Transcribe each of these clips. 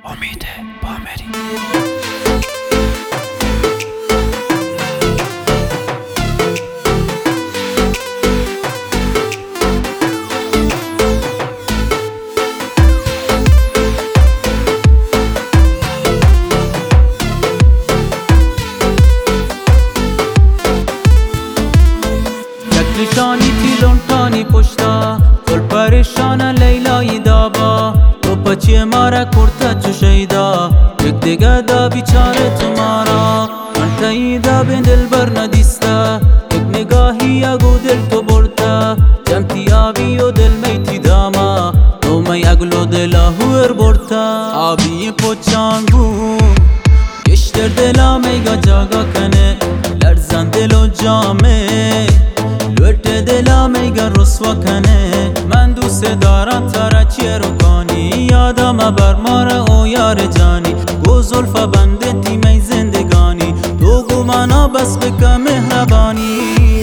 امید بامری. نشانی تیلون تانی پشتا کل پریشان لیلای دابا تو پچی مارا کرتا چو شیدا یک دیگه دا بیچاره تمارا من تاییدا بین دل بر ندیستا یک نگاهی اگو دل تو برتا جمتی آبی و دل میتی داما تو می اگلو دلا هور برتا آبی پچانگو گشتر دلا میگا جاگا کنه لرزن دل و جامه لوٹ دلا میگا رسوا کنه من دوست دارم تارا چیه رو کانی یادم بر مارا او یار جانی گو زلفا بنده تیمی زندگانی تو گو مانا بس بکا مهربانی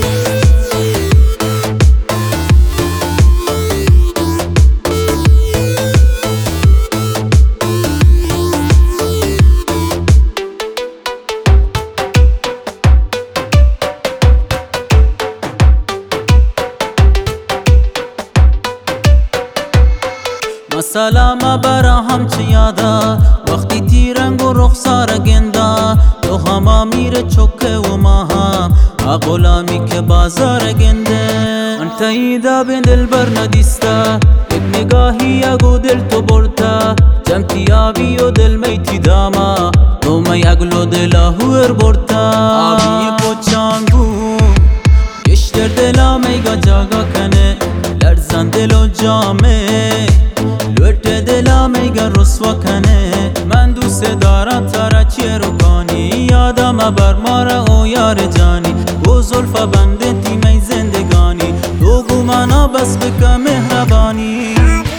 سلام برا هم چه یادا وقتی تیرنگ و رخسار گندا تو هما میره چکه و ما هم غلامی که بازار گنده من تاییدا بین دل بر ندیستا یک نگاهی اگو دل تو برتا جمتی آبی و دل میتی داما تو می اگلو دلا هور برتا آبی پچانگو گشتر دلا میگا جاگا کنه لرزن دل و جامه لوٹ دلا میگا رسوا کنه من دوست دارم تارا چیه رو کانی یادم بر مارا او یار جانی گو زلفا بنده تیمی زندگانی تو گو مانا بس بکا مهربانی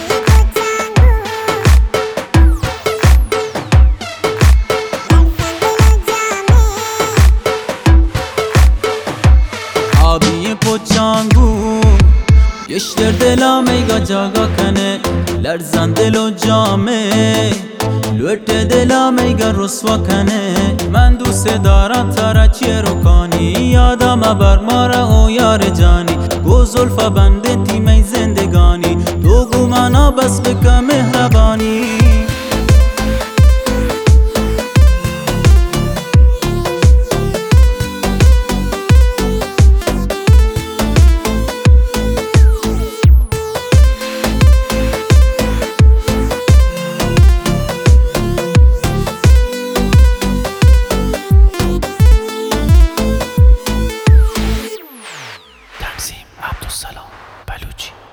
آبی پچانگو گشتر دلا میگا جاگا کنه لرزن دل و جامه لوٹ دلا میگا رسوا کنه من دوست دارم تارا چیه رو کانی یادم بر مارا او یار جانی گو زلفا بنده تیمی زندگانی تو گو مانا بس بکا مهربانی عبدالسلام بلوچی.